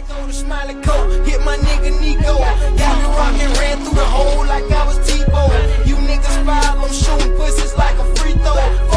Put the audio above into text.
throw the smiley coat, hit my nigga Nico. Got me rockin', ran through the hole like I was Tebow. You niggas foul, I'm shooting pussies like a free throw.